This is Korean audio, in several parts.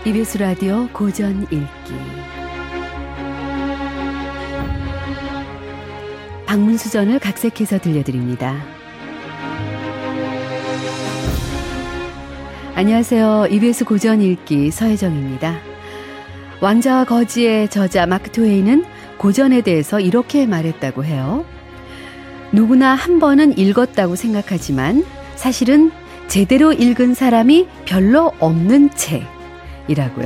EBS 라디오 고전 읽기 박문수전을 각색해서 들려드립니다. 안녕하세요. EBS 고전 읽기 서혜정입니다. 왕자와 거지의 저자 마크 트웨인은 고전에 대해서 이렇게 말했다고 해요. 누구나 한 번은 읽었다고 생각하지만 사실은 제대로 읽은 사람이 별로 없는 책이라고요.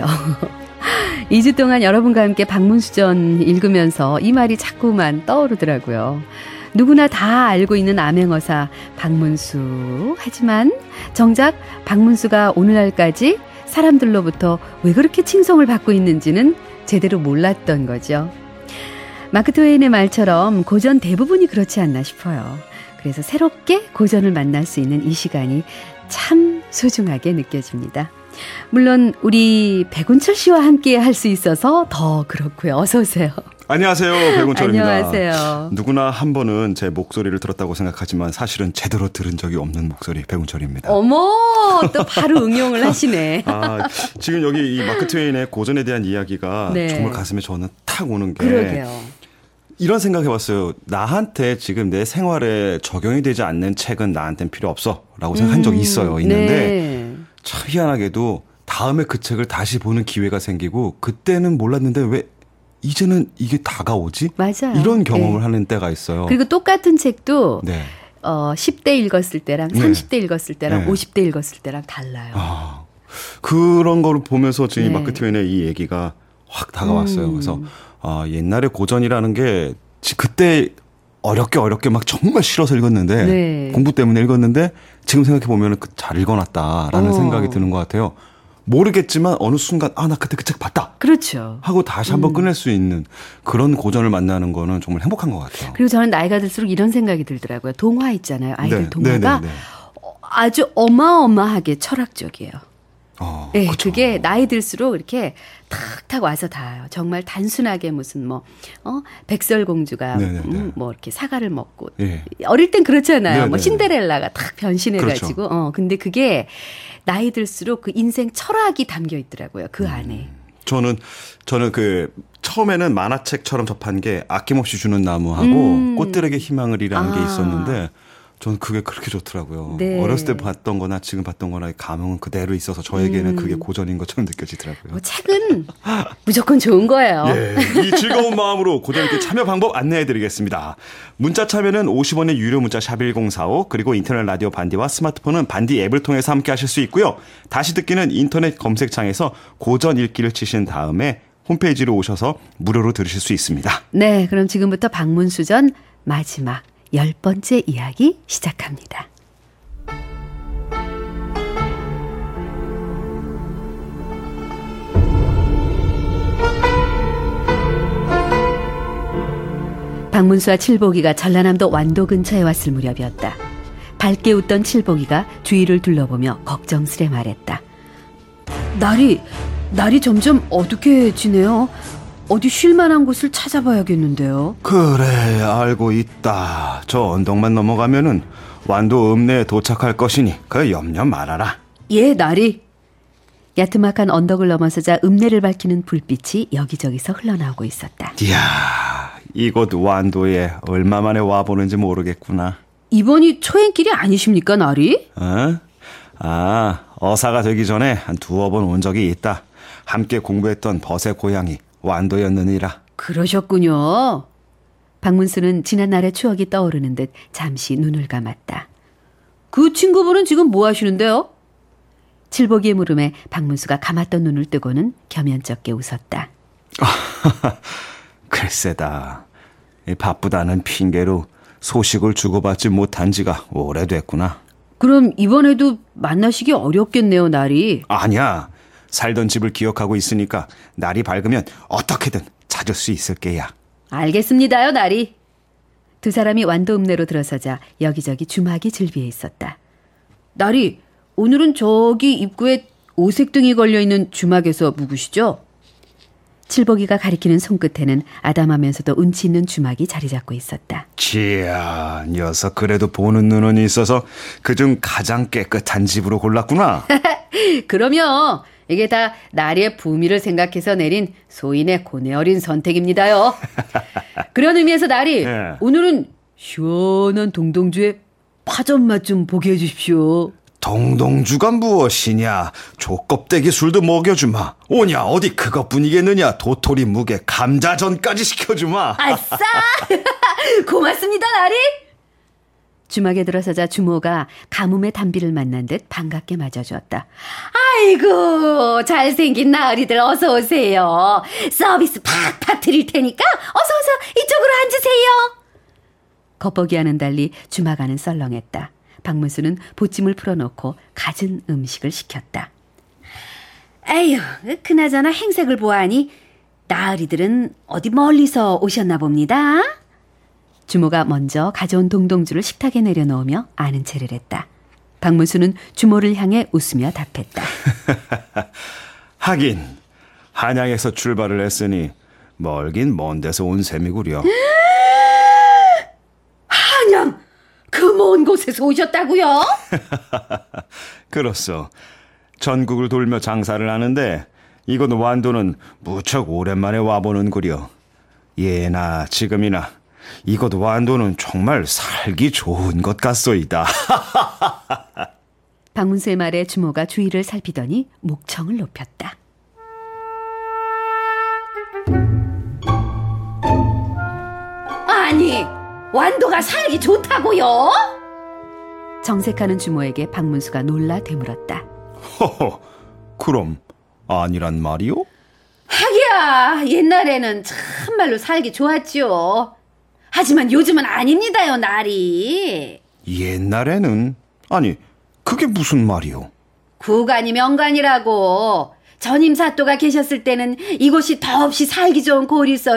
2주 동안 여러분과 함께 박문수전 읽으면서 이 말이 자꾸만 떠오르더라고요. 누구나 다 알고 있는 암행어사 박문수. 하지만 정작 박문수가 오늘날까지 사람들로부터 왜 그렇게 칭송을 받고 있는지는 제대로 몰랐던 거죠. 마크 트웨인의 말처럼 고전 대부분이 그렇지 않나 싶어요. 그래서 새롭게 고전을 만날 수 있는 이 시간이 참 소중하게 느껴집니다. 물론 우리 백운철 씨와 함께 할 수 있어서 더 그렇고요. 어서 오세요. 안녕하세요. 백운철입니다. 안녕하세요. 누구나 한 번은 제 목소리를 들었다고 생각하지만 사실은 제대로 들은 적이 없는 목소리 백운철입니다. 어머, 또 바로 응용을 하시네. 지금 여기 이 마크 트웨인의 고전에 대한 이야기가 네. 정말 가슴에 저는 탁 오는 게 그러게요. 이런 생각해봤어요. 나한테 지금 내 생활에 적용이 되지 않는 책은 나한테는 필요 없어 라고 생각한 적이 있는데 네. 참 희한하게도 다음에 그 책을 다시 보는 기회가 생기고 그때는 몰랐는데 왜 이제는 이게 다가오지? 맞아요. 이런 경험을 네. 하는 때가 있어요. 그리고 똑같은 책도 네. 10대 읽었을 때랑 30대 읽었을 때랑 네. 50대 읽었을 때랑 달라요. 그런 거를 보면서 지금 네. 마크 트웨인의 이 얘기가 확 다가왔어요. 그래서 옛날에 고전이라는 게 그때 어렵게 막 정말 싫어서 읽었는데 네. 공부 때문에 읽었는데 지금 생각해 보면 잘 읽어놨다라는 생각이 드는 것 같아요. 모르겠지만 어느 순간 나 그때 그 책 봤다. 그렇죠. 하고 다시 한번 꺼낼 수 있는 그런 고전을 만나는 거는 정말 행복한 것 같아요. 그리고 저는 나이가 들수록 이런 생각이 들더라고요. 동화 있잖아요. 아이들 네, 동화가 네. 아주 어마어마하게 철학적이에요. 네, 그쵸. 그게 나이 들수록 이렇게 탁탁 와서 닿아요. 정말 단순하게 무슨 백설공주가 네네네. 뭐 이렇게 사과를 먹고 예. 어릴 땐 그렇잖아요. 네네네. 뭐 신데렐라가 탁 변신해가지고 그렇죠. 근데 그게 나이 들수록 그 인생 철학이 담겨 있더라고요. 그 안에. 저는 그 처음에는 만화책처럼 접한 게 아낌없이 주는 나무하고 꽃들에게 희망을이라는 게 있었는데 저는 그게 그렇게 좋더라고요. 네. 어렸을 때 봤던 거나 지금 봤던 거나 감흥은 그대로 있어서 저에게는 그게 고전인 것처럼 느껴지더라고요. 뭐 책은 무조건 좋은 거예요. 예, 이 즐거운 마음으로 고전 읽기 참여 방법 안내해드리겠습니다. 문자 참여는 50원의 유료 문자 샵 1045 그리고 인터넷 라디오 반디와 스마트폰은 반디 앱을 통해서 함께 하실 수 있고요. 다시 듣기는 인터넷 검색창에서 고전 읽기를 치신 다음에 홈페이지로 오셔서 무료로 들으실 수 있습니다. 네, 그럼 지금부터 박문수전 마지막 10번째 이야기 시작합니다. 박문수와 칠복이가 전라남도 완도 근처에 왔을 무렵이었다. 밝게 웃던 칠복이가 주위를 둘러보며 걱정스레 말했다. 날이 점점 어둑해지네요. 어디 쉴 만한 곳을 찾아봐야겠는데요. 그래, 알고 있다. 저 언덕만 넘어가면은 완도 읍내에 도착할 것이니 그 염려 말아라. 예, 나리. 야트막한 언덕을 넘어서자 읍내를 밝히는 불빛이 여기저기서 흘러나오고 있었다. 이야, 이곳 완도에 얼마 만에 와보는지 모르겠구나. 이번이 초행길이 아니십니까, 나리? 어사가 되기 전에 한 두어 번 온 적이 있다. 함께 공부했던 벗의 고향이 완도였느니라. 그러셨군요. 박문수는 지난날의 추억이 떠오르는 듯 잠시 눈을 감았다. 그 친구분은 지금 뭐 하시는데요? 칠복이의 물음에 박문수가 감았던 눈을 뜨고는 겸연쩍게 웃었다. 글쎄다. 바쁘다는 핑계로 소식을 주고받지 못한 지가 오래됐구나. 그럼 이번에도 만나시기 어렵겠네요, 나리. 아니야. 살던 집을 기억하고 있으니까 날이 밝으면 어떻게든 찾을 수 있을 게야. 알겠습니다요, 나리. 두 사람이 완도 읍내로 들어서자 여기저기 주막이 즐비해 있었다. 나리, 오늘은 저기 입구에 오색등이 걸려있는 주막에서 묵으시죠? 칠복이가 가리키는 손끝에는 아담하면서도 운치 있는 주막이 자리 잡고 있었다. 지야, 녀석 그래도 보는 눈은 있어서 그중 가장 깨끗한 집으로 골랐구나. 그러면 이게 다 나리의 부미를 생각해서 내린 소인의 고뇌 어린 선택입니다요. 그런 의미에서 나리, 예. 오늘은 시원한 동동주의 파전 맛 좀 보게 해주십시오. 동동주가 무엇이냐? 족껍데기 술도 먹여주마. 오냐 어디 그것뿐이겠느냐? 도토리 묵에 감자전까지 시켜주마. 아싸! 고맙습니다, 나리. 주막에 들어서자 주모가 가뭄의 단비를 만난 듯 반갑게 맞아주었다. 아이고, 잘생긴 나으리들 어서 오세요. 서비스 팍팍 드릴 테니까 어서 이쪽으로 앉으세요. 겉보기와는 달리 주막 안은 썰렁했다. 박문수는 보찜을 풀어놓고 갖은 음식을 시켰다. 에휴, 그나저나 행색을 보아하니 나으리들은 어디 멀리서 오셨나 봅니다. 주모가 먼저 가져온 동동주를 식탁에 내려놓으며 아는 체를 했다. 박문수는 주모를 향해 웃으며 답했다. 하긴 한양에서 출발을 했으니 멀긴 먼 데서 온 셈이구려. 한양! 그 먼 곳에서 오셨다고요? 그렇소. 전국을 돌며 장사를 하는데 이곳 완도는 무척 오랜만에 와보는구려. 예나 지금이나 이곳 완도는 정말 살기 좋은 것 같소이다. 박문수의 말에 주모가 주위를 살피더니 목청을 높였다. 아니, 완도가 살기 좋다고요? 정색하는 주모에게 박문수가 놀라 되물었다. 허허, 그럼 아니란 말이오? 하기야, 옛날에는 참말로 살기 좋았지요. 하지만 요즘은 아닙니다요, 날이. 옛날에는? 아니, 그게 무슨 말이오? 구간이 명간이라고. 전임 사또가 계셨을 때는 이곳이 더없이 살기 좋은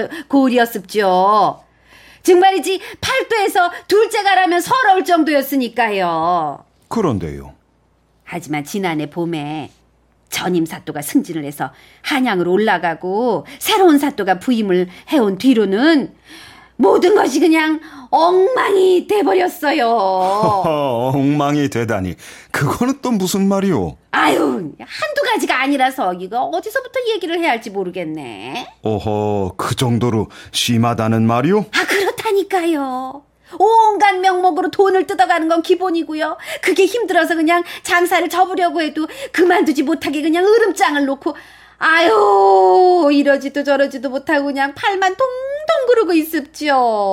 고을이었습죠. 정말이지 팔도에서 둘째 가라면 서러울 정도였으니까요. 그런데요. 하지만 지난해 봄에 전임 사또가 승진을 해서 한양으로 올라가고 새로운 사또가 부임을 해온 뒤로는 모든 것이 그냥 엉망이 돼버렸어요. 허허, 엉망이 되다니. 그거는 또 무슨 말이오? 아유, 한두 가지가 아니라서 이거 어디서부터 얘기를 해야 할지 모르겠네. 어허, 그 정도로 심하다는 말이오? 아, 그렇다니까요. 온갖 명목으로 돈을 뜯어가는 건 기본이고요. 그게 힘들어서 그냥 장사를 접으려고 해도 그만두지 못하게 그냥 으름장을 놓고 아유, 이러지도 저러지도 못하고 그냥 팔만 동동 구르고 있습죠.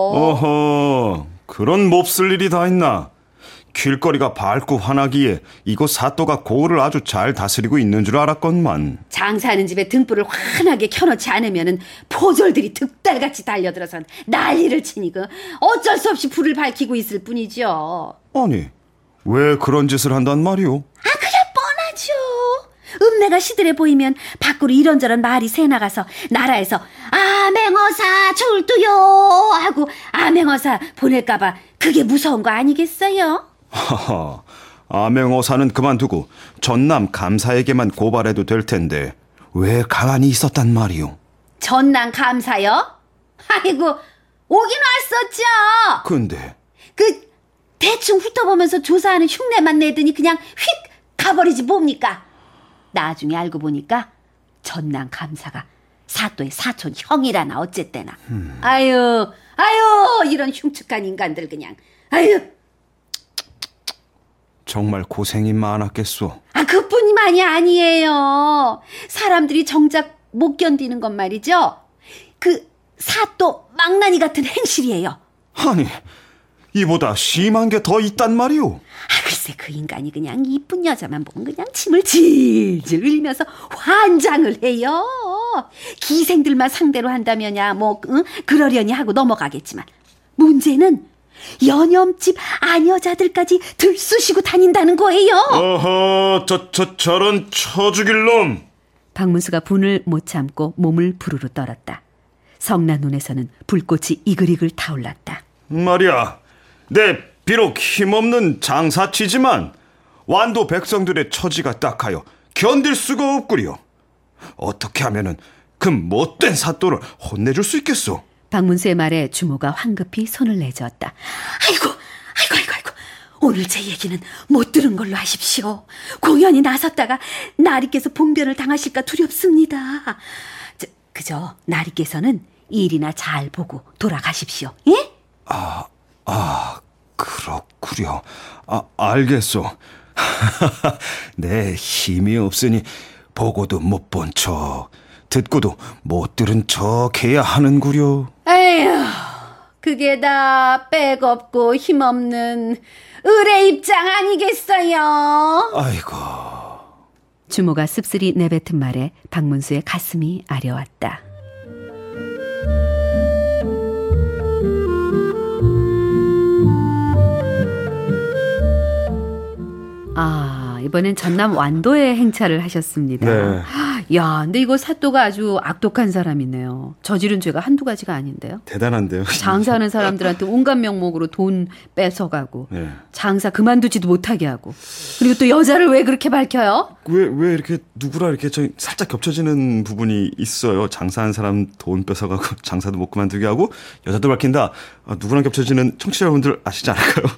어허, 그런 몹쓸 일이 다 있나? 길거리가 밝고 환하기에 이곳 사또가 고을을 아주 잘 다스리고 있는 줄 알았건만. 장사하는 집에 등불을 환하게 켜놓지 않으면은 포졸들이 득달같이 달려들어서 난리를 치니 그 어쩔 수 없이 불을 밝히고 있을 뿐이죠. 아니, 왜 그런 짓을 한단 말이오? 아, 그래 뻔하죠. 읍내가 시들해 보이면 밖으로 이런저런 말이 새나가서 나라에서 아맹어사 출두요 하고 아맹어사 보낼까봐 그게 무서운 거 아니겠어요? 하하, 아맹어사는 그만두고 전남 감사에게만 고발해도 될 텐데 왜 가만히 있었단 말이오? 전남 감사요? 아이고, 오긴 왔었죠. 근데 그 대충 훑어보면서 조사하는 흉내만 내더니 그냥 휙 가버리지 뭡니까? 나중에 알고 보니까 전남 감사가 사또의 사촌 형이라나 어쨌대나. 아유 이런 흉측한 인간들 그냥. 아유. 정말 고생이 많았겠소. 아, 그뿐만이 아니에요. 사람들이 정작 못 견디는 건 말이죠. 그 사또 망나니 같은 행실이에요. 아니, 이보다 심한 게 더 있단 말이오? 아, 글쎄 그 인간이 그냥 이쁜 여자만 보면 그냥 침을 질질 흘리면서 환장을 해요. 기생들만 상대로 한다면야 뭐 그러려니 하고 넘어가겠지만 문제는 연염집 아녀자들까지 들쑤시고 다닌다는 거예요. 어허, 저런 쳐죽일 놈. 박문수가 분을 못 참고 몸을 부르르 떨었다. 성난 눈에서는 불꽃이 이글이글 타올랐다. 말이야, 내 비록 힘없는 장사치지만 완도 백성들의 처지가 딱하여 견딜 수가 없구려. 어떻게 하면은 그 못된 사또를 혼내줄 수 있겠소? 박문수의 말에 주모가 황급히 손을 내저었다. 아이고, 오늘 제 얘기는 못 들은 걸로 하십시오. 공연히 나섰다가 나리께서 봉변을 당하실까 두렵습니다. 그저 나리께서는 일이나 잘 보고 돌아가십시오. 예? 그렇구려. 알겠소. 내 힘이 없으니 보고도 못 본 척, 듣고도 못 들은 척 해야 하는구려. 에휴, 그게 다 빽없고 힘없는 을의 입장 아니겠어요? 아이고. 주모가 씁쓸히 내뱉은 말에 박문수의 가슴이 아려왔다. 이번엔 전남 완도에 행차를 하셨습니다. 네. 야, 근데 이거 사또가 아주 악독한 사람이네요. 저지른 죄가 한두 가지가 아닌데요. 대단한데요. 장사하는 사람들한테 온갖 명목으로 돈 뺏어가고, 네. 장사 그만두지도 못하게 하고, 그리고 또 여자를 왜 그렇게 밝혀요? 왜 이렇게 누구랑 이렇게 살짝 겹쳐지는 부분이 있어요. 장사하는 사람 돈 뺏어가고 장사도 못 그만두게 하고 여자도 밝힌다. 누구랑 겹쳐지는 청취자 여러분들 아시지 않을까요?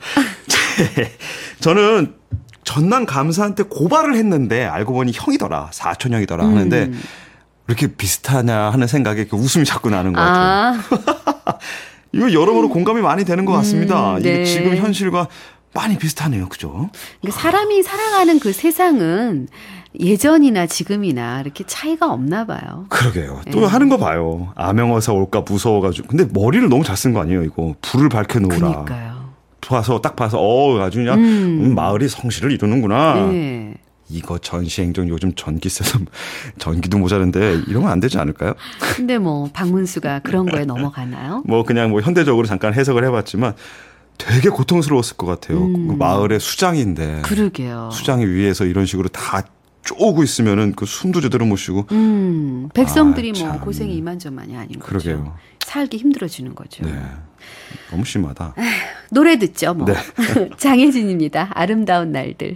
저는 전남 감사한테 고발을 했는데 알고 보니 형이더라. 사촌 형이더라 하는데 왜 이렇게 비슷하냐 하는 생각에 웃음이 자꾸 나는 것 같아요. 이거 여러모로 공감이 많이 되는 것 같습니다. 네. 이게 지금 현실과 많이 비슷하네요. 그죠? 사람이 살아가는 그 세상은 예전이나 지금이나 이렇게 차이가 없나 봐요. 그러게요. 또 하는 거 봐요. 암행어사 올까 무서워가지고. 근데 머리를 너무 잘 쓴 거 아니에요, 이거. 불을 밝혀놓으라. 그러니까요. 딱 봐서 아주 그냥 마을이 성실을 이루는구나. 네. 이거 전시행정 요즘 전기세도 전기도 모자른데 이러면 안 되지 않을까요? 근데 박문수가 그런 거에 넘어가나요? 그냥 현대적으로 잠깐 해석을 해봤지만 되게 고통스러웠을 것 같아요. 그 마을의 수장인데. 그러게요. 수장이 위에서 이런 식으로 다 쪼고 있으면은 그 숨도 제대로 못 쉬고. 백성들이 고생이 이만저만이 아닌 거죠. 그러게요. 살기 힘들어지는 거죠. 네. 너무 심하다. 노래 듣죠, 네. 장혜진입니다. 아름다운 날들.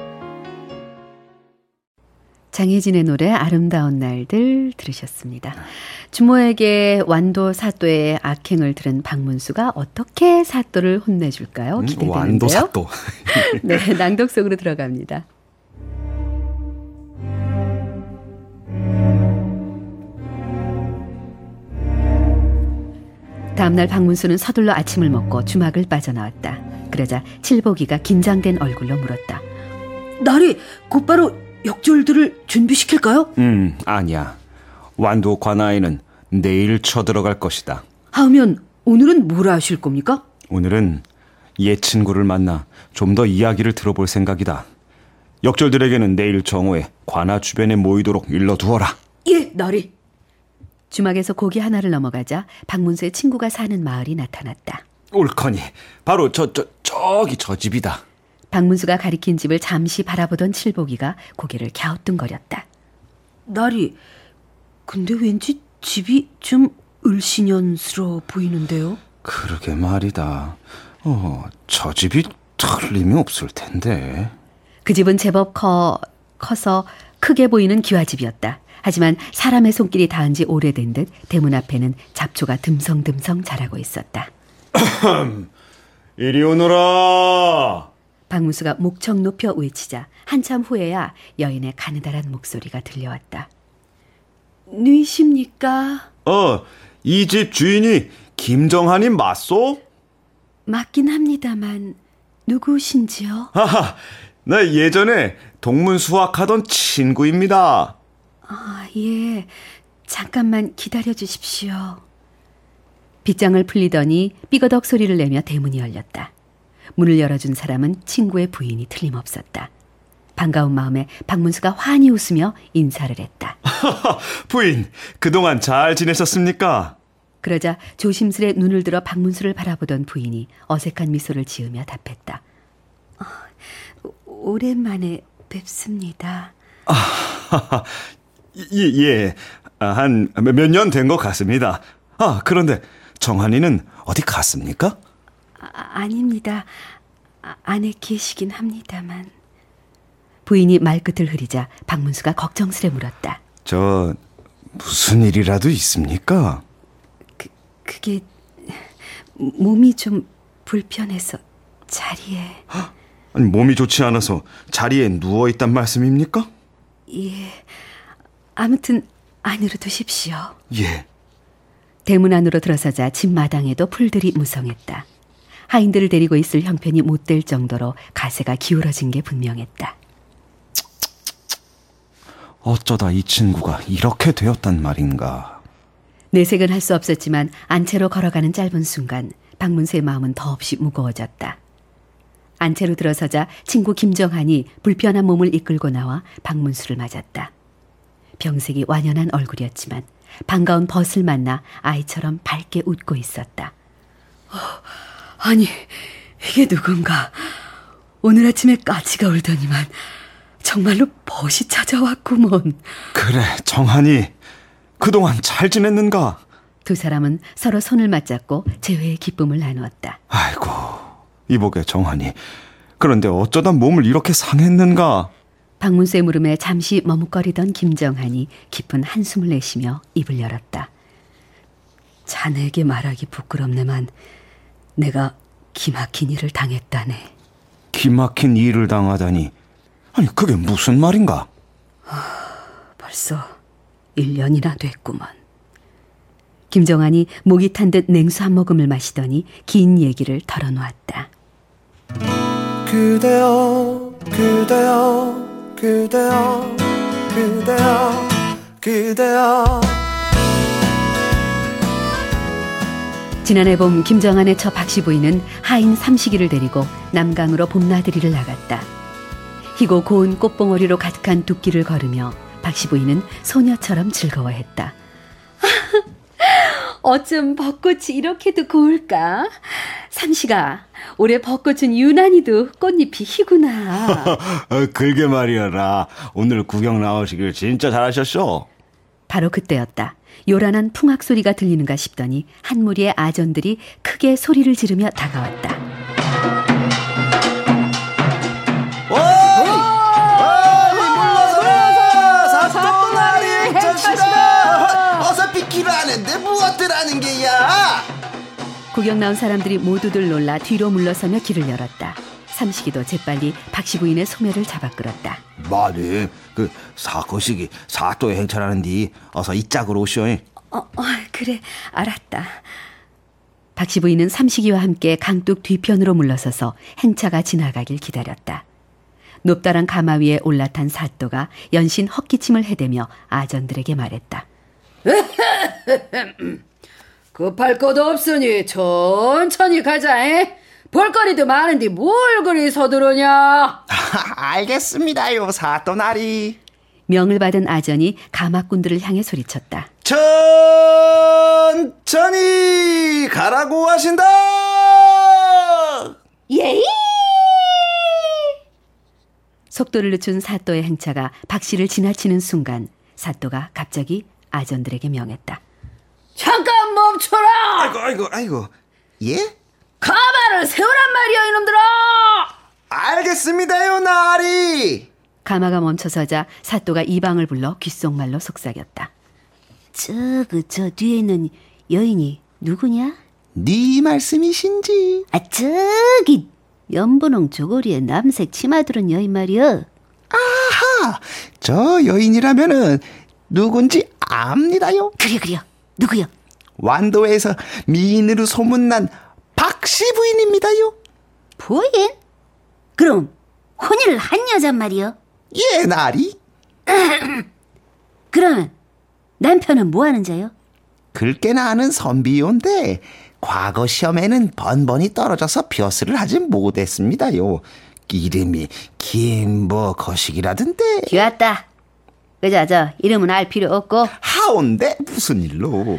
장혜진의 노래 아름다운 날들 들으셨습니다. 주모에게 완도 사또의 악행을 들은 박문수가 어떻게 사또를 혼내줄까요? 기대되는데요. 완도 사또. 네, 낭독 속으로 들어갑니다. 다음날 박문수는 서둘러 아침을 먹고 주막을 빠져나왔다. 그러자 칠복이가 긴장된 얼굴로 물었다. 나리 곧바로 역졸들을 준비시킬까요? 아니야. 완도 관아에는 내일 쳐들어갈 것이다. 하면 오늘은 뭘 하실 겁니까? 오늘은 옛 친구를 만나 좀 더 이야기를 들어볼 생각이다. 역졸들에게는 내일 정오에 관아 주변에 모이도록 일러두어라. 예, 나리. 주막에서 고기 하나를 넘어가자 박문수의 친구가 사는 마을이 나타났다. 옳거니 바로 저기 저 집이다. 박문수가 가리킨 집을 잠시 바라보던 칠복이가 고개를 갸우뚱거렸다. 나리, 근데 왠지 집이 좀 을씨년스러워 보이는데요? 그러게 말이다. 저 집이 틀림이 없을 텐데. 그 집은 제법 커서 크게 보이는 기와집이었다. 하지만 사람의 손길이 닿은 지 오래된 듯 대문 앞에는 잡초가 듬성듬성 자라고 있었다. 이리 오너라. 박문수가 목청 높여 외치자 한참 후에야 여인의 가느다란 목소리가 들려왔다. 누이십니까? 이 집 주인이 김정한님 맞소? 맞긴 합니다만 누구신지요? 하하, 나 예전에 동문 수학하던 친구입니다. 예. 잠깐만 기다려 주십시오. 빗장을 풀리더니 삐거덕 소리를 내며 대문이 열렸다. 문을 열어준 사람은 친구의 부인이 틀림없었다. 반가운 마음에 박문수가 환히 웃으며 인사를 했다. 부인, 그동안 잘 지내셨습니까? 그러자 조심스레 눈을 들어 박문수를 바라보던 부인이 어색한 미소를 지으며 답했다. 오랜만에 뵙습니다. 예. 한 몇 년 된 것 같습니다. 그런데 정한이는 어디 갔습니까? 아닙니다. 안에 계시긴 합니다만. 부인이 말끝을 흐리자 박문수가 걱정스레 물었다. 무슨 일이라도 있습니까? 그게 몸이 좀 불편해서 자리에. 아니, 몸이 좋지 않아서 자리에 누워있단 말씀입니까? 예, 아무튼 안으로 두십시오. 예. 대문 안으로 들어서자 집 마당에도 풀들이 무성했다. 하인들을 데리고 있을 형편이 못 될 정도로 가세가 기울어진 게 분명했다. 어쩌다 이 친구가 이렇게 되었단 말인가. 내색은 할 수 없었지만 안채로 걸어가는 짧은 순간 박문수의 마음은 더없이 무거워졌다. 안채로 들어서자 친구 김정한이 불편한 몸을 이끌고 나와 박문수를 맞았다. 병색이 완연한 얼굴이었지만 반가운 벗을 만나 아이처럼 밝게 웃고 있었다. 아니, 이게 누군가. 오늘 아침에 까치가 울더니만 정말로 벗이 찾아왔구먼. 그래, 정한이. 그동안 잘 지냈는가? 두 사람은 서로 손을 맞잡고 재회의 기쁨을 나누었다. 아이고, 이보게 정한이. 그런데 어쩌다 몸을 이렇게 상했는가? 박문수의 물음에 잠시 머뭇거리던 김정한이 깊은 한숨을 내쉬며 입을 열었다. 자네에게 말하기 부끄럽네만 내가 기막힌 일을 당했다네. 기막힌 일을 당하다니. 아니, 그게 무슨 말인가? 벌써 1년이나 됐구먼. 김정한이 목이 탄 듯 냉수 한 모금을 마시더니 긴 얘기를 털어놓았다. 그대여 그대여 그대여 그대여 그대여. 지난해 봄 김정한의 처 박씨 부인은 하인 삼식이를 데리고 남강으로 봄나들이를 나갔다. 희고 고운 꽃봉오리로 가득한 둑길을 걸으며 박씨 부인은 소녀처럼 즐거워했다. 어쩜 벚꽃이 이렇게도 고울까? 삼식아, 올해 벚꽃은 유난히도 꽃잎이 희구나. 그러게 말이여라. 오늘 구경 나오시길 진짜 잘하셨쇼. 바로 그때였다. 요란한 풍악 소리가 들리는가 싶더니 한 무리의 아전들이 크게 소리를 지르며 다가왔다. 사또나리 자식아, 어서 비키라는데 무엇들 하는 게야? 구경 나온 사람들이 모두들 놀라 뒤로 물러서며 길을 열었다. 삼식이도 재빨리 박씨 부인의 소매를 잡아 끌었다. 마님, 그 사거식이 사또에 행차라는디 어서 이 짝으로 오시오. 그래, 알았다. 박씨 부인은 삼식이와 함께 강둑 뒤편으로 물러서서 행차가 지나가길 기다렸다. 높다란 가마 위에 올라탄 사또가 연신 헛기침을 해대며 아전들에게 말했다. 급할 것도 없으니 천천히 가자. 볼거리도 많은데 뭘 그리 서두르냐. 알겠습니다요, 사또나리. 명을 받은 아전이 가마꾼들을 향해 소리쳤다. 천천히 가라고 하신다. 예이. 속도를 늦춘 사또의 행차가 박씨를 지나치는 순간 사또가 갑자기 아전들에게 명했다. 잠깐 멈춰라. 아이고. 예? 가마를 세우란 말이야, 이놈들아. 알겠습니다요, 나리. 가마가 멈춰서자 사또가 이방을 불러 귓속말로 속삭였다. 저 뒤에 있는 여인이 누구냐? 네 말씀이신지? 저기 연분홍 조거리에 남색 치마 두른 여인 말이여. 아하, 저 여인이라면은 누군지 압니다요. 그래요. 누구요? 완도에서 미인으로 소문난 박씨 부인입니다요. 부인? 그럼 혼인을 한 여잔 말이여? 예, 나리. 그러면 남편은 뭐 하는 자요? 긁게나 하는 선비요인데 과거 시험에는 번번이 떨어져서 벼슬을 하지 못했습니다요. 이름이 김뭐 거식이라던데. 귀왔다. 그자 이름은 알 필요 없고. 하온데 무슨 일로?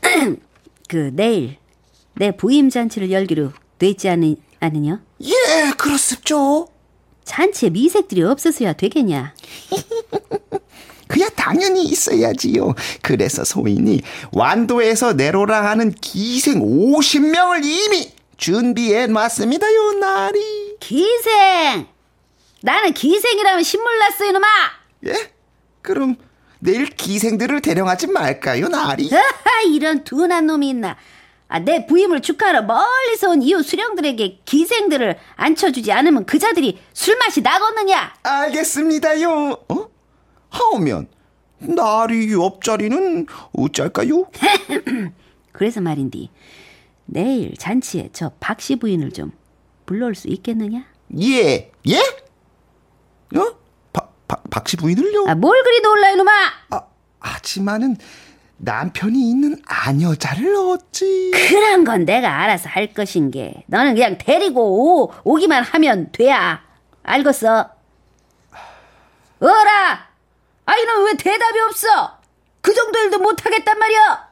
내일 내 부임 잔치를 열기로 됐지 않으냐? 예, 그렇습죠. 잔치에 미색들이 없어서야 되겠냐? 그야 당연히 있어야지요. 그래서 소인이 완도에서 내로라 하는 기생 50명을 이미 준비해 놨습니다요, 나리. 기생! 나는 기생이라면 신물났어, 이놈아! 예? 그럼 내일 기생들을 대령하지 말까요, 나리? 이런 둔한 놈이 있나? 내 부임을 축하하러 멀리서 온 이웃 수령들에게 기생들을 앉혀주지 않으면 그자들이 술맛이 나겠느냐? 알겠습니다요. 하오면 나리 옆자리는 어쩔까요? 그래서 말인디, 내일 잔치에 저 박씨 부인을 좀 불러올 수 있겠느냐? 예? 박씨 부인을요? 뭘 그리 놀라 이놈아! 하지만은 남편이 있는 아녀자를 어찌? 그런 건 내가 알아서 할 것인게 너는 그냥 데리고 오기만 하면 돼야. 알겠어? 어라! 이놈 왜 대답이 없어? 그 정도 일도 못하겠단 말이야.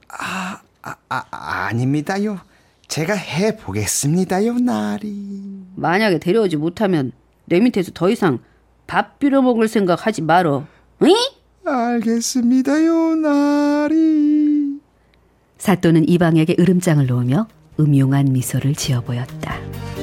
아닙니다요. 제가 해보겠습니다요, 나리. 만약에 데려오지 못하면 내 밑에서 더 이상 밥 빌어먹을 생각 하지 말어. 응? 알겠습니다요, 나리. 사또는 이방에게 으름장을 놓으며 음흉한 미소를 지어 보였다.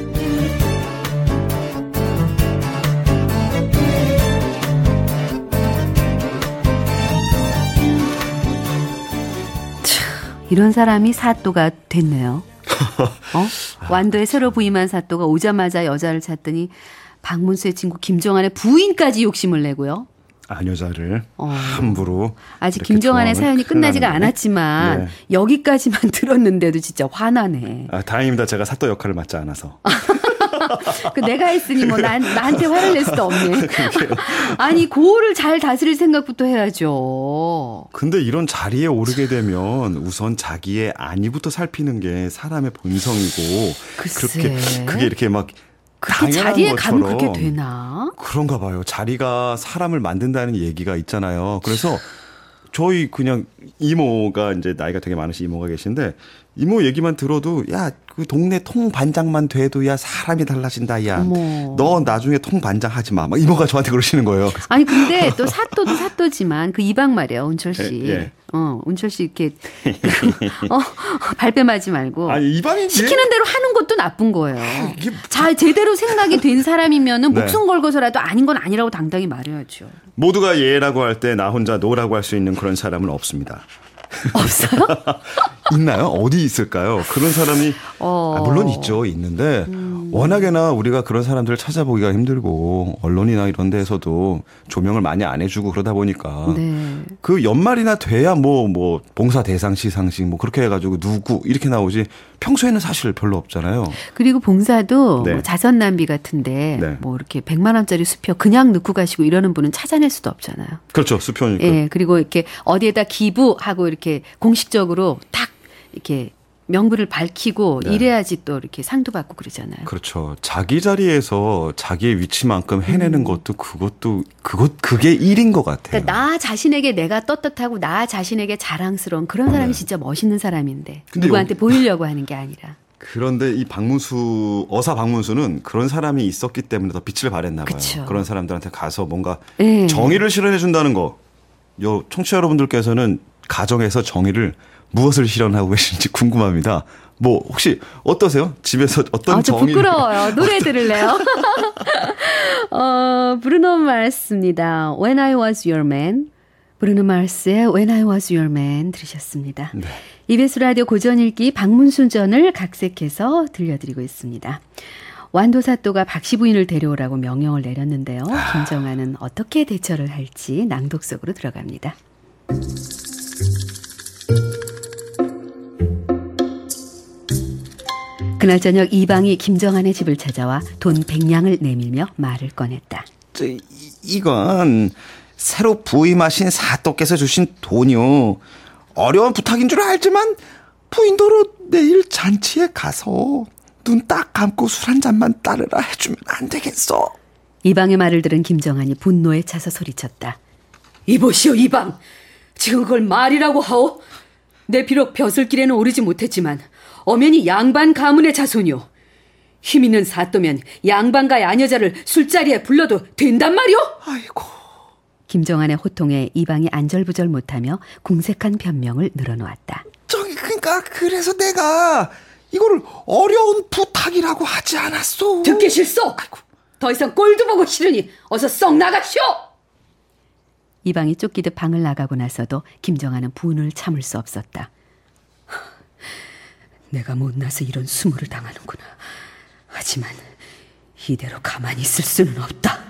이런 사람이 사또가 됐네요. 완도에 새로 부임한 사또가 오자마자 여자를 찾더니 박문수의 친구 김정한의 부인까지 욕심을 내고요. 아녀자를 함부로. 아직 김정한의 사연이 끝나지가 않았지만 여기까지만 들었는데도 진짜 화나네. 다행입니다. 제가 사또 역할을 맡지 않아서. 내가 했으니 뭐 나한테 화를 낼 수도 없네. 아니 고을을 잘 다스릴 생각부터 해야죠. 근데 이런 자리에 오르게 되면 우선 자기의 안위부터 살피는 게 사람의 본성이고 글쎄. 그게 이렇게 막 그렇게 자리에 가면 그렇게 되나? 그런가 봐요. 자리가 사람을 만든다는 얘기가 있잖아요. 그래서 저희 그냥 이모가 이제 나이가 되게 많으신 이모가 계신데 이모 얘기만 들어도 야, 그 동네 통반장만 돼도 야 사람이 달라진다. 야, 너 나중에 통반장 하지 마. 막 이모가 저한테 그러시는 거예요. 아니 근데 또 사또도 사또지만 그 이방 말이야, 운철 씨. 예. 운철 씨 이렇게 발뺌하지 말고. 아니 이방인지 시키는 대로 하는 것도 나쁜 거예요. 자, 제대로 생각이 된 사람이면은 목숨 걸고서라도 아닌 건 아니라고 당당히 말해야죠. 모두가 예라고 할 때 나 혼자 노라고 할 수 있는 그런 사람은 없습니다. 없어요? 있나요? 어디 있을까요? 그런 사람이 물론 있죠. 있는데 워낙에나 우리가 그런 사람들을 찾아보기가 힘들고 언론이나 이런 데에서도 조명을 많이 안 해주고 그러다 보니까 그 연말이나 돼야 뭐 봉사 대상 시상식 뭐 그렇게 해가지고 누구 이렇게 나오지 평소에는 사실 별로 없잖아요. 그리고 봉사도 뭐 자선 낭비 같은데 뭐 이렇게 100만 원짜리 수표 그냥 넣고 가시고 이러는 분은 찾아낼 수도 없잖아요. 그렇죠. 수표니까. 예, 그리고 이렇게 어디에다 기부하고 이렇게 공식적으로 딱 이렇게 명분을 밝히고 이래야지 또 이렇게 상도 받고 그러잖아요. 그렇죠. 자기 자리에서 자기의 위치만큼 해내는 것도 그게 일인 것 같아요. 그러니까 나 자신에게 내가 떳떳하고 나 자신에게 자랑스러운 그런 사람이 진짜 멋있는 사람인데 누구한테 보이려고 하는 게 아니라. 그런데 이 어사 박문수는 그런 사람이 있었기 때문에 더 빛을 발했나 봐요. 그쵸. 그런 사람들한테 가서 뭔가 정의를 실현해 준다는 거. 청취자 여러분들께서는 가정에서 정의를 무엇을 실현하고 계신지 궁금합니다. 뭐 혹시 어떠세요? 집에서 어떤 저 정의? 부끄러워요. 노래 들을래요? 브루노 마스입니다. When I Was Your Man. 브루노 마스의 When I Was Your Man 들으셨습니다. 네. EBS 라디오 고전 읽기 박문순전을 각색해서 들려드리고 있습니다. 완도사또가 박씨 부인을 데려오라고 명령을 내렸는데요. 김정한은 어떻게 대처를 할지 낭독 속으로 들어갑니다. 그날 저녁 이방이 김정한의 집을 찾아와 돈 100냥을 내밀며 말을 꺼냈다. 이건 새로 부임하신 사또께서 주신 돈이요. 어려운 부탁인 줄 알지만 부인도로 내일 잔치에 가서 눈 딱 감고 술 한 잔만 따르라 해주면 안 되겠어? 이방의 말을 들은 김정한이 분노에 차서 소리쳤다. 이보시오 이방, 지금 그걸 말이라고 하오? 내 비록 벼슬길에는 오르지 못했지만 엄연히 양반 가문의 자손이오. 힘 있는 사또면 양반가의 아녀자를 술자리에 불러도 된단 말이오? 아이고. 김정한의 호통에 이방이 안절부절 못하며 궁색한 변명을 늘어놓았다. 그러니까 그래서 내가 이거를 어려운 부탁이라고 하지 않았소. 듣기 싫소. 아이고. 더 이상 꼴도 보고 싫으니 어서 썩 나가시오. 이방이 쫓기듯 방을 나가고 나서도 김정한은 분을 참을 수 없었다. 내가 못나서 이런 수모를 당하는구나. 하지만 이대로 가만히 있을 수는 없다.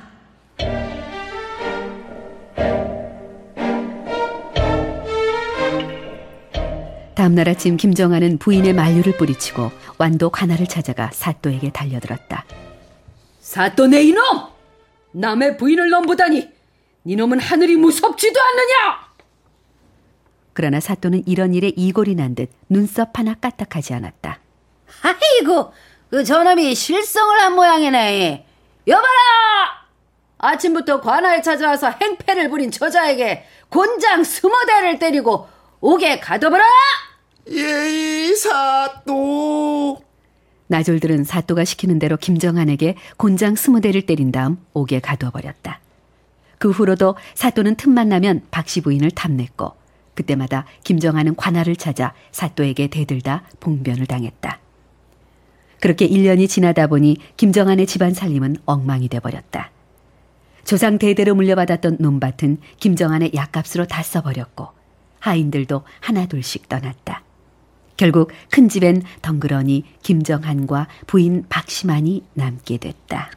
다음날 아침 김정아는 부인의 만류를 뿌리치고 완도 관아를 찾아가 사또에게 달려들었다. 사또 내 이놈! 남의 부인을 넘보다니 니놈은 하늘이 무섭지도 않느냐! 그러나 사또는 이런 일에 이골이 난 듯 눈썹 하나 까딱하지 않았다. 아이고, 그 저놈이 실성을 한 모양이네. 여봐라! 아침부터 관아에 찾아와서 행패를 부린 저자에게 곤장 20대를 때리고 옥에 가둬버라! 예이 사또. 나졸들은 사또가 시키는 대로 김정한에게 곤장 20대를 때린 다음 옥에 가둬버렸다. 그 후로도 사또는 틈만 나면 박씨 부인을 탐냈고 그때마다 김정한은 관아를 찾아 사또에게 대들다 봉변을 당했다. 그렇게 1년이 지나다 보니 김정한의 집안 살림은 엉망이 돼버렸다. 조상 대대로 물려받았던 논밭은 김정한의 약값으로 다 써버렸고 하인들도 하나둘씩 떠났다. 결국 큰 집엔 덩그러니 김정한과 부인 박씨만이 남게 됐다.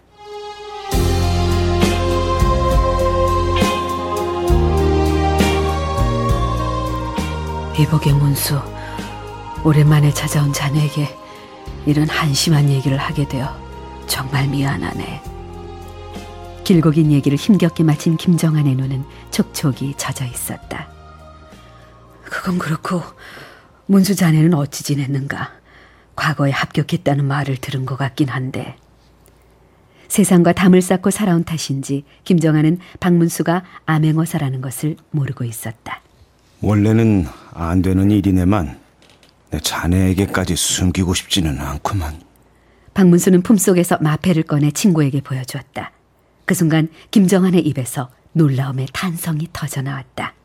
이복의 문수, 오랜만에 찾아온 자네에게 이런 한심한 얘기를 하게 되어 정말 미안하네. 길고 긴 얘기를 힘겹게 마친 김정한의 눈은 촉촉이 젖어 있었다. 그건 그렇고 문수 자네는 어찌 지냈는가? 과거에 합격했다는 말을 들은 것 같긴 한데. 세상과 담을 쌓고 살아온 탓인지 김정한은 박문수가 암행어사라는 것을 모르고 있었다. 원래는 안 되는 일이네만 내 자네에게까지 숨기고 싶지는 않구만. 박문수는 품속에서 마패를 꺼내 친구에게 보여주었다. 그 순간 김정한의 입에서 놀라움의 탄성이 터져나왔다.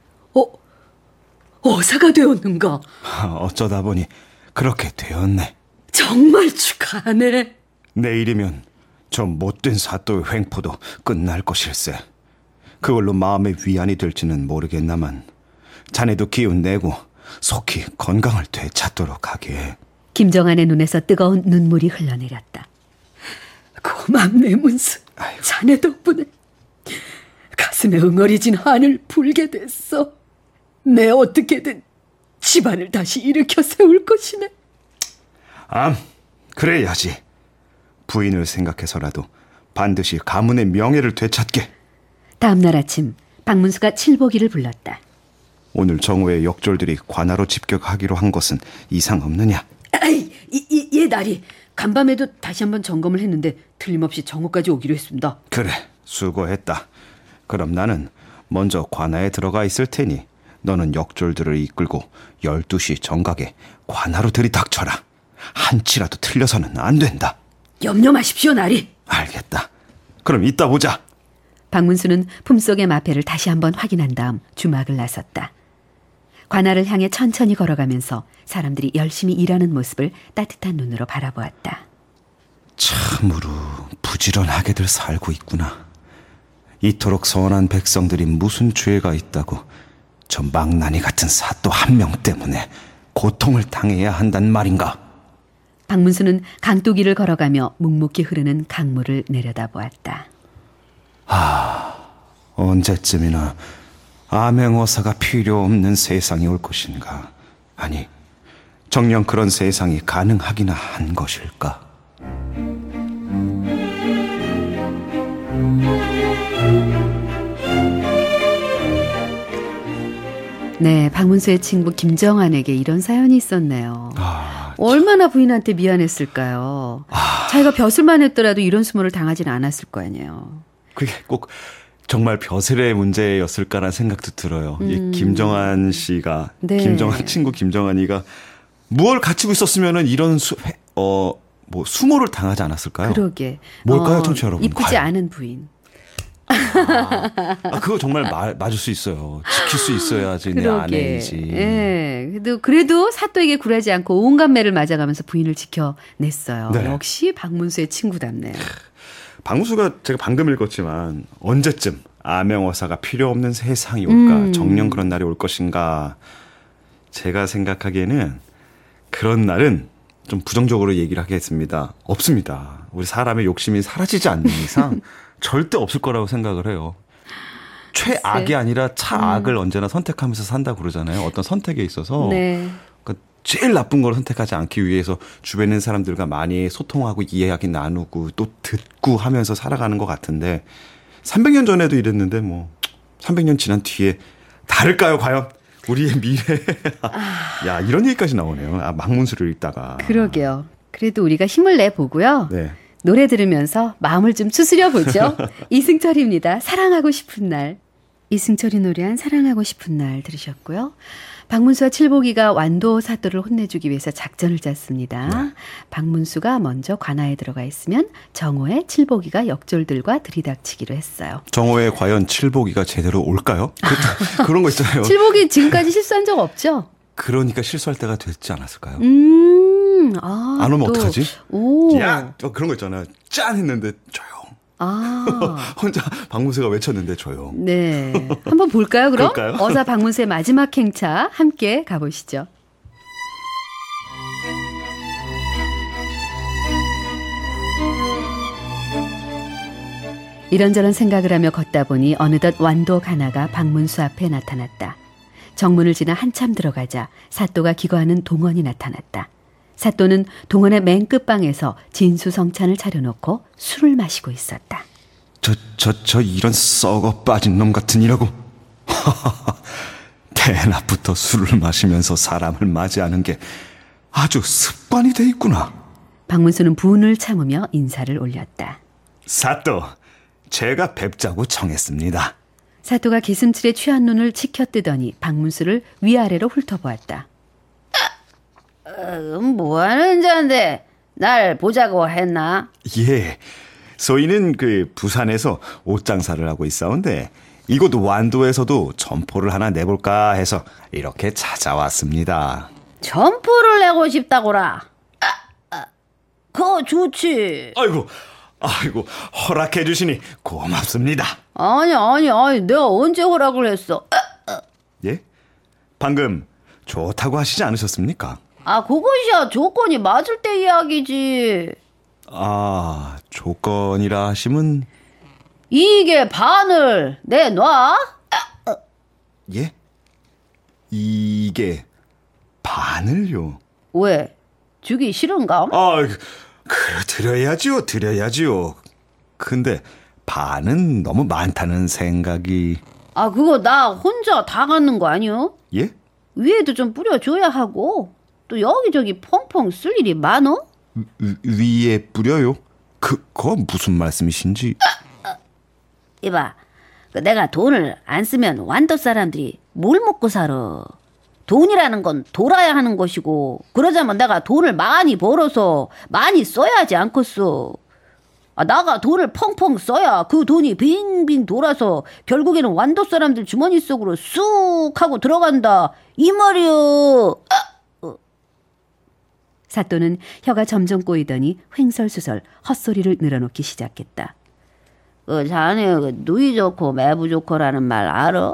어사가 되었는가? 어쩌다 보니 그렇게 되었네. 정말 축하하네. 내일이면 저 못된 사또의 횡포도 끝날 것일세. 그걸로 마음의 위안이 될지는 모르겠나만 자네도 기운 내고 속히 건강을 되찾도록 하게. 김정한의 눈에서 뜨거운 눈물이 흘러내렸다. 고맙네 문수. 자네 덕분에 가슴에 응어리진 한을 풀게 됐어. 내 어떻게든 집안을 다시 일으켜 세울 것이네. 그래야지. 부인을 생각해서라도 반드시 가문의 명예를 되찾게. 다음 날 아침 박문수가 칠보기를 불렀다. 오늘 정오에 역졸들이 관아로 집격하기로 한 것은 이상 없느냐? 예 나리. 간밤에도 다시 한번 점검을 했는데 틀림없이 정오까지 오기로 했습니다. 그래, 수고했다. 그럼 나는 먼저 관아에 들어가 있을 테니 너는 역졸들을 이끌고 12시 정각에 관아로 들이닥쳐라. 한치라도 틀려서는 안 된다. 염려 마십시오 나리. 알겠다. 그럼 이따 보자. 박문수는 품속의 마패를 다시 한번 확인한 다음 주막을 나섰다. 관아를 향해 천천히 걸어가면서 사람들이 열심히 일하는 모습을 따뜻한 눈으로 바라보았다. 참으로 부지런하게들 살고 있구나. 이토록 선한 백성들이 무슨 죄가 있다고 저 망나니 같은 사또 한 명 때문에 고통을 당해야 한단 말인가? 박문수는 강둑이를 걸어가며 묵묵히 흐르는 강물을 내려다보았다. 언제쯤이나 암행어사가 필요 없는 세상이 올 것인가? 아니, 정녕 그런 세상이 가능하기나 한 것일까? 네, 박문수의 친구 김정한에게 이런 사연이 있었네요. 얼마나 부인한테 미안했을까요? 자기가 벼슬만 했더라도 이런 수모를 당하지는 않았을 거 아니에요. 그게 꼭 정말 벼슬의 문제였을까라는 생각도 들어요. 이 김정한 씨가, 네. 김정한 친구 김정한이가 무얼 갖추고 있었으면은 이런 수모를 당하지 않았을까요? 그러게. 뭘까요, 청취자 여러분? 이쁘지 과연? 않은 부인. 그거 정말 맞을 수 있어요. 지킬 수 있어야지 내 그러게. 아내이지. 예. 그래도 사또에게 굴하지 않고 온갖 매를 맞아가면서 부인을 지켜냈어요. 네. 역시 박문수의 친구답네요. 박문수가 제가 방금 읽었지만 언제쯤 암행어사가 필요 없는 세상이 올까? 정녕 그런 날이 올 것인가? 제가 생각하기에는 그런 날은 좀 부정적으로 얘기를 하겠습니다. 없습니다. 우리 사람의 욕심이 사라지지 않는 이상 절대 없을 거라고 생각을 해요. 최악이 아니라 차악을 언제나 선택하면서 산다고 그러잖아요. 어떤 선택에 있어서. 네. 그러니까 제일 나쁜 걸 선택하지 않기 위해서 주변에 있는 사람들과 많이 소통하고 이야기 나누고 또 듣고 하면서 살아가는 것 같은데 300년 전에도 이랬는데 뭐 300년 지난 뒤에 다를까요 과연? 우리의 미래. 야, 이런 얘기까지 나오네요. 아, 막문수를 읽다가. 그러게요. 그래도 우리가 힘을 내보고요. 네. 노래 들으면서 마음을 좀 추스려보죠. 이승철입니다. 사랑하고 싶은 날. 이승철이 노래한 사랑하고 싶은 날 들으셨고요. 박문수와 칠복이가 완도 사또를 혼내주기 위해서 작전을 짰습니다. 네. 박문수가 먼저 관아에 들어가 있으면 정호의 칠복이가 역졸들과 들이닥치기로 했어요. 정호에 과연 칠복이가 제대로 올까요? 그런 거 있잖아요. 칠복이 지금까지 실수한 적 없죠? 그러니까 실수할 때가 됐지 않았을까요? 안 오면 어떡하지? 오. 야, 그런 거 있잖아요. 짠 했는데 조용. 혼자 박문수가 외쳤는데 조용. 네. 한번 볼까요, 그럼? 그럴까요? 어사 박문수의 마지막 행차 함께 가보시죠. 이런저런 생각을 하며 걷다 보니 어느덧 완도 가나가 박문수 앞에 나타났다. 정문을 지나 한참 들어가자 사또가 기거하는 동원이 나타났다. 사또는 동원의 맨 끝방에서 진수성찬을 차려놓고 술을 마시고 있었다. 저 이런 썩어 빠진 놈 같은 이라고. 대낮부터 술을 마시면서 사람을 맞이하는 게 아주 습관이 돼 있구나. 박문수는 분을 참으며 인사를 올렸다. 사또, 제가 뵙자고 정했습니다. 사또가 기슴칠에 취한 눈을 치켜뜨더니 박문수를 위아래로 훑어보았다. 뭐하는 자인데 날 보자고 했나? 예, 저희는 부산에서 옷장사를 하고 있사온데 이곳 완도에서도 점포를 하나 내볼까 해서 이렇게 찾아왔습니다. 점포를 내고 싶다고라. 그거 좋지. 아이고, 허락해 주시니 고맙습니다. 아니, 내가 언제 허락을 했어? 예? 방금 좋다고 하시지 않으셨습니까? 그것이야 조건이 맞을 때 이야기지. 조건이라 하시면 이게 반을 내놔? 예? 이게 반을요? 왜? 주기 싫은가? 드려야지요. 근데 반은 너무 많다는 생각이. 그거 나 혼자 다 갖는 거 아니요? 예? 위에도 좀 뿌려줘야 하고 또 여기저기 펑펑 쓸 일이 많어? 위에 뿌려요? 그거 무슨 말씀이신지. 이봐, 내가 돈을 안 쓰면 완도 사람들이 뭘 먹고 살아? 돈이라는 건 돌아야 하는 것이고 그러자면 내가 돈을 많이 벌어서 많이 써야지 않겠어. 나가 돈을 펑펑 써야 그 돈이 빙빙 돌아서 결국에는 완도 사람들 주머니 속으로 쑥 하고 들어간다 이 말이여. 사또는 혀가 점점 꼬이더니 횡설수설 헛소리를 늘어놓기 시작했다. 자네 누이 좋고 매부 좋고라는 말 알아?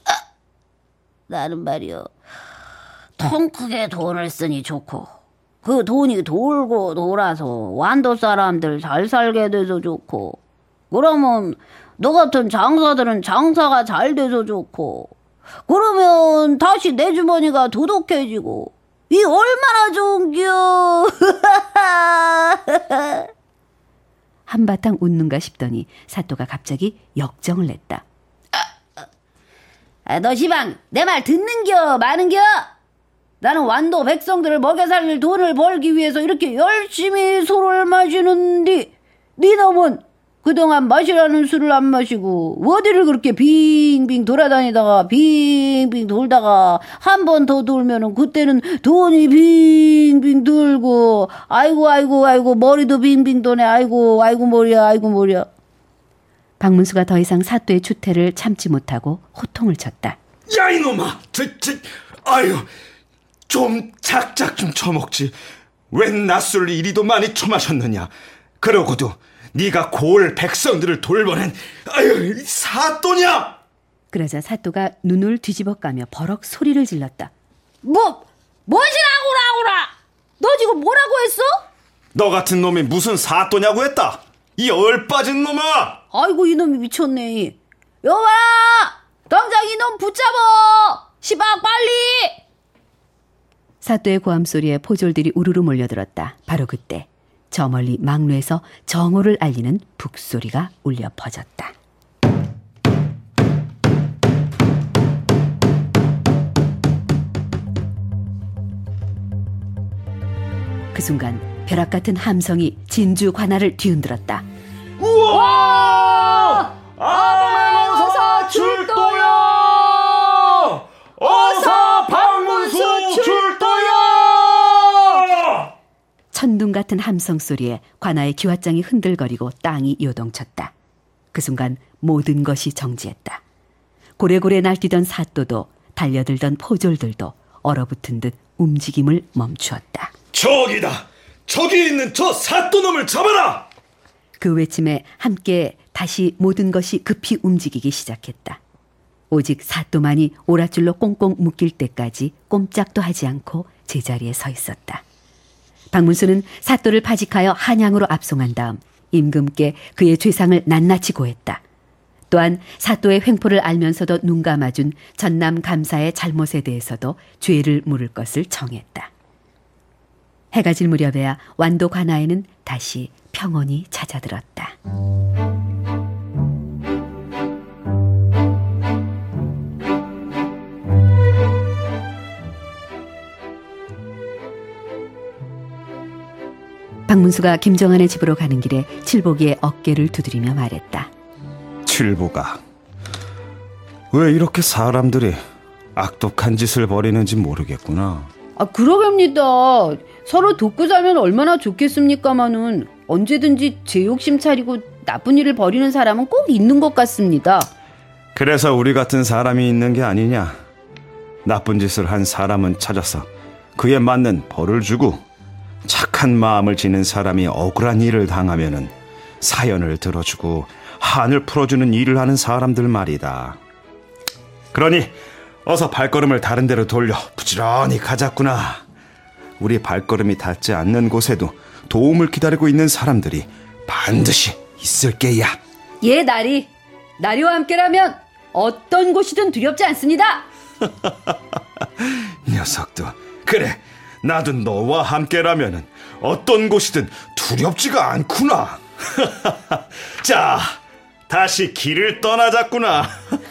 나는 말이여 통 크게 돈을 쓰니 좋고 그 돈이 돌고 돌아서 완도 사람들 잘 살게 돼서 좋고 그러면 너 같은 장사들은 장사가 잘 돼서 좋고 그러면 다시 내 주머니가 두둑해지고 이 얼마나 좋은겨. 한바탕 웃는가 싶더니 사또가 갑자기 역정을 냈다. 너 시방 내 말 듣는겨 마는겨? 나는 완도 백성들을 먹여 살릴 돈을 벌기 위해서 이렇게 열심히 술을 마시는데 네 놈은 그동안 마시라는 술을 안 마시고 어디를 그렇게 빙빙 돌아다니다가 빙빙 돌다가 한 번 더 돌면은 그때는 돈이 빙빙 돌고 아이고 머리도 빙빙 도네 아이고 머리야. 박문수가 더 이상 사또의 추태를 참지 못하고 호통을 쳤다. 야 이놈아, 좀 작작 좀 처먹지. 웬 낮술을 이리도 많이 처마셨느냐. 그러고도 네가 고을 백성들을 돌보낸 사또냐? 그러자 사또가 눈을 뒤집어 까며 버럭 소리를 질렀다. 뭐시라고라? 너 지금 뭐라고 했어? 너 같은 놈이 무슨 사또냐고 했다. 이 얼빠진 놈아. 아이고 이놈이 미쳤네. 여봐라, 당장 이놈 붙잡어. 시방 빨리. 사또의 고함 소리에 포졸들이 우르르 몰려들었다. 바로 그때 저 멀리 막루에서 정오를 알리는 북소리가 울려 퍼졌다. 그 순간 벼락 같은 함성이 진주 관할을 뒤흔들었다. 우와! 암행어사 출도야! 어사 박문수 출도야! 천둥 같은 함성 소리에 관아의 기왓장이 흔들거리고 땅이 요동쳤다. 그 순간 모든 것이 정지했다. 고래고래 날뛰던 사또도 달려들던 포졸들도 얼어붙은 듯 움직임을 멈추었다. 저기다! 저기 있는 저 사또놈을 잡아라! 그 외침에 함께 다시 모든 것이 급히 움직이기 시작했다. 오직 사또만이 오랏줄로 꽁꽁 묶일 때까지 꼼짝도 하지 않고 제자리에 서 있었다. 박문수는 사또를 파직하여 한양으로 압송한 다음 임금께 그의 죄상을 낱낱이 고했다. 또한 사또의 횡포를 알면서도 눈 감아준 전남 감사의 잘못에 대해서도 죄를 물을 것을 정했다. 해가 질 무렵에야 완도 관아에는 다시 평온이 찾아들었다. 박문수가 김정한의 집으로 가는 길에 칠복이의 어깨를 두드리며 말했다. 칠보가, 왜 이렇게 사람들이 악독한 짓을 벌이는지 모르겠구나. 그러렵니다. 서로 돕고 살면 얼마나 좋겠습니까마는 언제든지 제 욕심 차리고 나쁜 일을 벌이는 사람은 꼭 있는 것 같습니다. 그래서 우리 같은 사람이 있는 게 아니냐. 나쁜 짓을 한 사람은 찾아서 그에 맞는 벌을 주고 착한 마음을 지닌 사람이 억울한 일을 당하면은 사연을 들어주고 한을 풀어주는 일을 하는 사람들 말이다. 그러니 어서 발걸음을 다른 데로 돌려 부지런히 가자꾸나. 우리 발걸음이 닿지 않는 곳에도 도움을 기다리고 있는 사람들이 반드시 있을 게야. 예, 나리와 함께라면 어떤 곳이든 두렵지 않습니다. 녀석도 그래, 나도 너와 함께라면 어떤 곳이든 두렵지가 않구나. 자, 다시 길을 떠나자꾸나.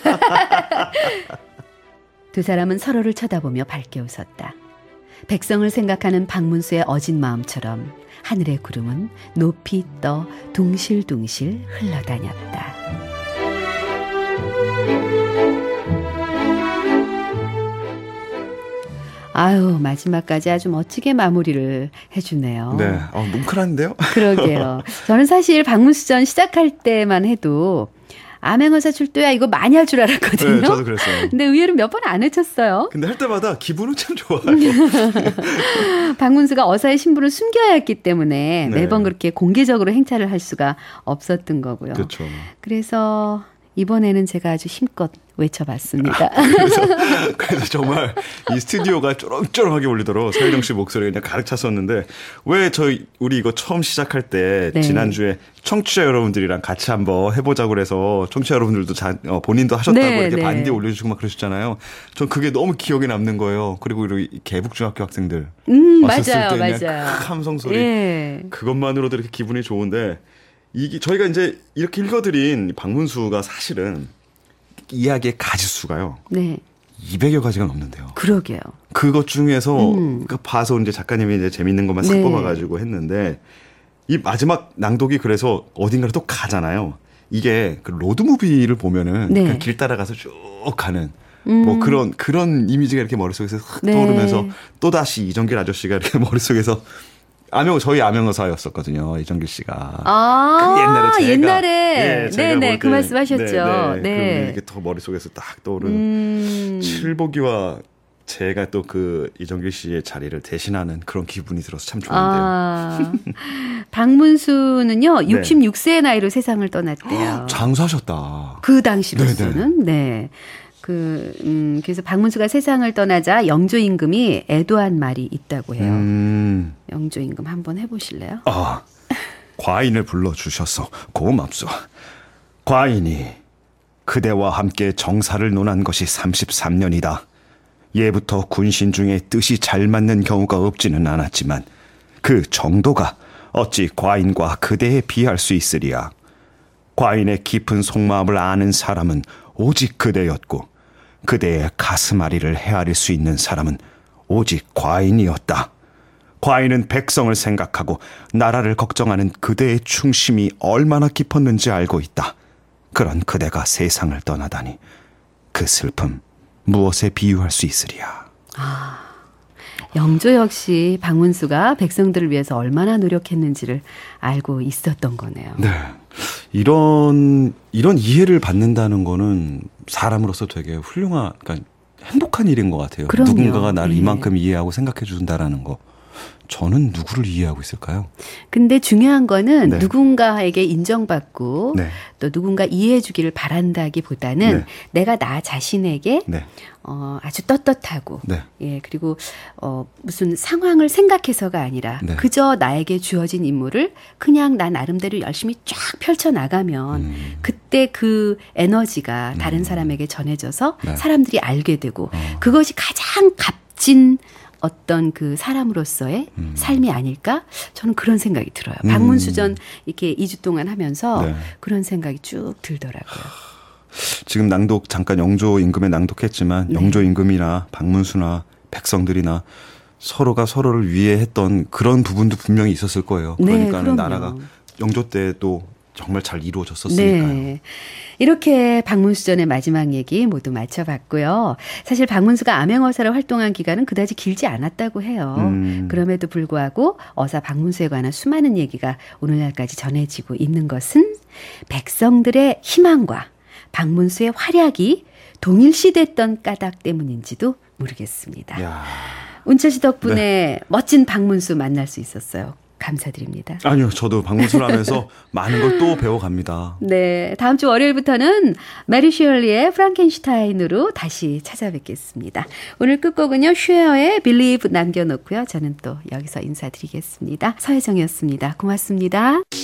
두 사람은 서로를 쳐다보며 밝게 웃었다. 백성을 생각하는 박문수의 어진 마음처럼 하늘의 구름은 높이 떠 둥실둥실 흘러다녔다. 아유, 마지막까지 아주 멋지게 마무리를 해주네요. 네, 뭉클한데요? 그러게요. 저는 사실 박문수전 시작할 때만 해도 암행어사 출도야 이거 많이 할 줄 알았거든요. 네, 저도 그랬어요. 근데 의외로 몇 번 안 외쳤어요. 근데 할 때마다 기분은 참 좋아요. 박문수가 어사의 신분을 숨겨야 했기 때문에 네. 매번 그렇게 공개적으로 행차를 할 수가 없었던 거고요. 그렇죠. 그래서 이번에는 제가 아주 힘껏 외쳐봤습니다. 그래서 정말 이 스튜디오가 쩌렁쩌렁하게 울리도록 서혜정 씨 목소리가 그냥 가득 찼었는데, 왜 우리 이거 처음 시작할 때 네. 지난주에 청취자 여러분들이랑 같이 한번 해보자고 그래서 청취자 여러분들도 본인도 하셨다고 네, 이렇게 네. 반디 올려주시고 막 그러셨잖아요. 전 그게 너무 기억에 남는 거예요. 그리고 우리 개북중학교 학생들 왔었을 맞아요, 때 그냥 맞아요. 크 함성 소리, 예. 그것만으로도 이렇게 기분이 좋은데, 이게 저희가 이제 이렇게 읽어드린 박문수가 사실은 이야기의 가지수가요. 네, 200여 가지가 넘는데요. 그러게요. 그것 중에서 그 봐서 이제 작가님이 이제 재밌는 것만 싹 네. 뽑아가지고 했는데, 이 마지막 낭독이 그래서 어딘가로 또 가잖아요. 이게 그 로드무비를 보면은 네. 그 길 따라가서 쭉 가는 뭐 그런 이미지가 이렇게 머릿속에서 확 네. 떠오르면서 또 다시 이정길 아저씨가 이렇게 머릿속에서 저희 암행어사였었거든요. 이정길 씨가. 아, 그 옛날에 제가 네네, 볼 그 때, 말씀하셨죠. 네. 네. 이렇게 더 머릿속에서 딱 떠오르는 칠복이와 제가 또 그 이정길 씨의 자리를 대신하는 그런 기분이 들어서 참 좋은데요. 아, 박문수는요, 네. 66세의 나이로 세상을 떠났대요. 장수하셨다. 그 당시로서는, 네. 그래서 박문수가 세상을 떠나자 영조 임금이 애도한 말이 있다고 해요. 영조 임금 한번 해보실래요? 과인을 불러주셔서 고맙소. 과인이 그대와 함께 정사를 논한 것이 33년이다. 예부터 군신 중에 뜻이 잘 맞는 경우가 없지는 않았지만 그 정도가 어찌 과인과 그대에 비할 수 있으리야. 과인의 깊은 속마음을 아는 사람은 오직 그대였고 그대의 가슴앓이를 헤아릴 수 있는 사람은 오직 과인이었다. 과인은 백성을 생각하고 나라를 걱정하는 그대의 충심이 얼마나 깊었는지 알고 있다. 그런 그대가 세상을 떠나다니 그 슬픔 무엇에 비유할 수 있으리야. 영조 역시 박문수가 백성들을 위해서 얼마나 노력했는지를 알고 있었던 거네요. 네. 이런 이해를 받는다는 거는 사람으로서 되게 훌륭한, 그러니까 행복한 일인 것 같아요. 그럼요. 누군가가 나를 네. 이만큼 이해하고 생각해 준다라는 거. 저는 누구를 이해하고 있을까요? 근데 중요한 거는 네. 누군가에게 인정받고 네. 또 누군가 이해해 주기를 바란다기보다는 네. 내가 나 자신에게 네. 아주 떳떳하고 네. 예, 그리고 무슨 상황을 생각해서가 아니라 네. 그저 나에게 주어진 임무를 그냥 나 나름대로 열심히 쫙 펼쳐 나가면 그때 그 에너지가 다른 사람에게 전해져서 네. 사람들이 알게 되고 그것이 가장 값진 어떤 그 사람으로서의 삶이 아닐까? 저는 그런 생각이 들어요. 박문수전 이렇게 2주 동안 하면서 네. 그런 생각이 쭉 들더라고요. 지금 낭독 잠깐 영조 임금의 낭독했지만 네. 영조 임금이나 박문수나 백성들이나 서로가 서로를 위해했던 그런 부분도 분명히 있었을 거예요. 네, 그러니까는 그럼요. 나라가 영조 때도 정말 잘 이루어졌었으니까요. 네. 이렇게 박문수전의 마지막 얘기 모두 마쳐봤고요. 사실 박문수가 암행어사로 활동한 기간은 그다지 길지 않았다고 해요. 그럼에도 불구하고 어사 박문수에 관한 수많은 얘기가 오늘날까지 전해지고 있는 것은 백성들의 희망과 박문수의 활약이 동일시됐던 까닭 때문인지도 모르겠습니다. 야. 운철 씨 덕분에 멋진 박문수 만날 수 있었어요. 감사드립니다. 아니요, 저도 박문수를 하면서 많은 걸 또 배워갑니다. 네, 다음 주 월요일부터는 메리 슈얼리의 프랑켄슈타인으로 다시 찾아뵙겠습니다. 오늘 끝곡은요, 슈에어의 Believe 남겨놓고요. 저는 또 여기서 인사드리겠습니다. 서혜정이었습니다. 고맙습니다.